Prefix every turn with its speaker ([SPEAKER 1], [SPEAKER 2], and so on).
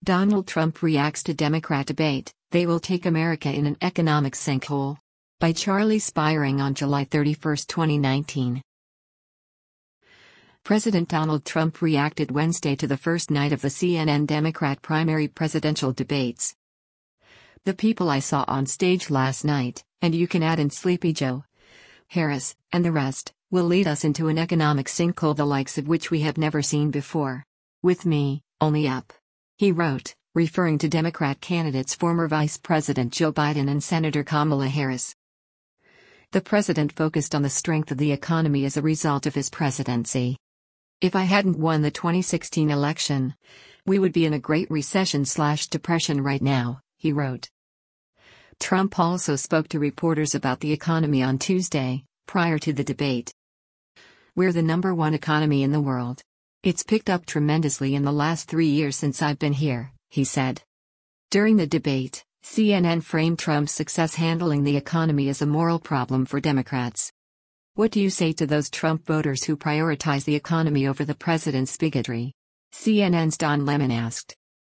[SPEAKER 1] Donald Trump reacts to Democrat debate, They Will Take America in an Economic Sinkhole. By Charlie Spiring on July 31, 2019. President Donald Trump reacted Wednesday to the first night of the CNN Democrat primary presidential debates. The people I saw on stage last night, and you can add in Sleepy Joe, Harris, and the rest, will lead us into an economic sinkhole the likes of which we have never seen before. With me, only up. He wrote, referring to Democrat candidates former Vice President Joe Biden and Senator Kamala Harris. The president focused on the strength of the economy as a result of his presidency. If I hadn't won the 2016 election, we would be in a great recession/depression right now, he wrote. Trump also spoke to reporters about the economy on Tuesday, prior to the debate. We're the #1 economy in the world. It's picked up tremendously in the last 3 years since I've been here, he said. During the debate, CNN framed Trump's success handling the economy as a moral problem for Democrats. What do you say to those Trump voters who prioritize the economy over the president's bigotry? CNN's Don Lemon asked.